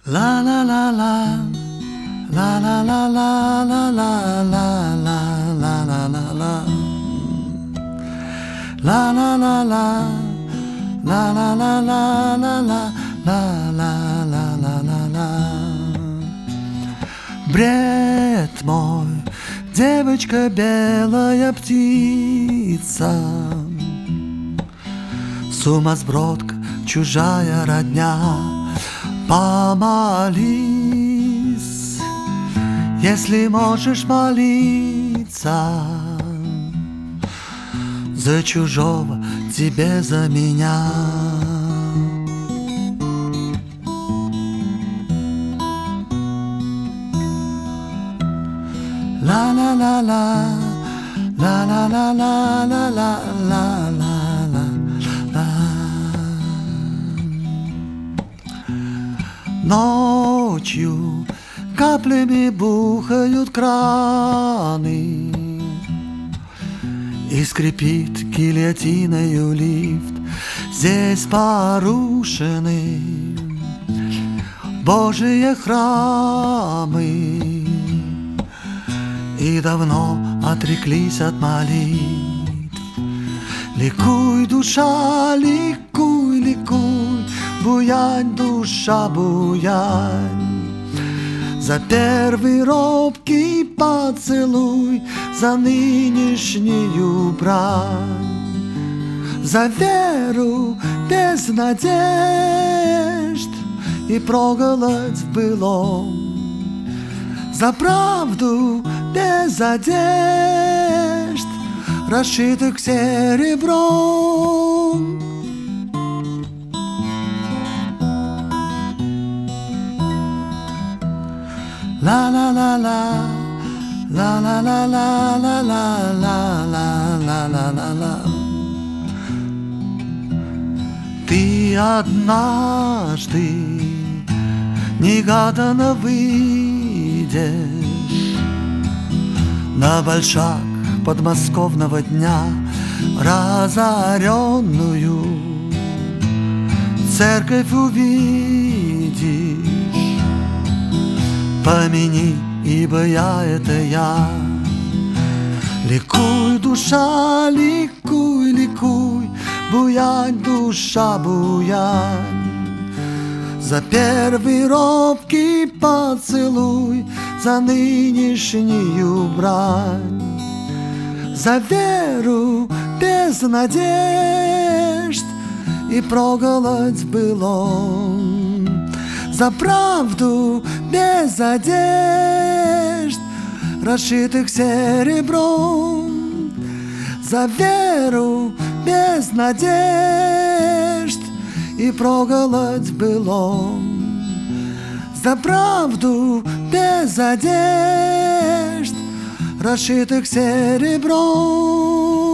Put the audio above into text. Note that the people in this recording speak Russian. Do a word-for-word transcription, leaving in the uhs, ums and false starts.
La la la la, la la la la la la la la la la la la, la la la la, la la la la la la la la la la la la. Бред мой, девочка белая птица, сумасбродка, чужая родня. Помолись, если можешь молиться, за чужого, тебе за меня. Ла-ла-ла-ла, ла-ла-ла-ла-ла-ла-ла-ла. Ночью каплями бухают краны, и скрипит гильотиною лифт. Здесь порушены Божьи храмы, и давно отреклись от молитв. Ликуй, душа, ликуй, ликуй, буянь, душа, буянь, за первый робкий поцелуй, за нынешнюю брань, за веру без надежд и проголодь в былом, за правду без одежд, расшитых серебром. Ла-ла-ла-ла, ла-ла-ла-ла-ла-ла-ла-ла-ла-ла-ла. Ты однажды негаданно выйдешь на большак подмосковного дня, разоренную церковь увидишь. Помяни, ибо я — это я. Ликуй, душа, ликуй, ликуй, буянь, душа, буянь, за первый робкий поцелуй, за нынешнюю брань, за веру без надежд и проголодь в былом, за правду без одежд, расшитых серебром, за веру без надежд и проголодь в былом, за правду без одежд, расшитых серебром.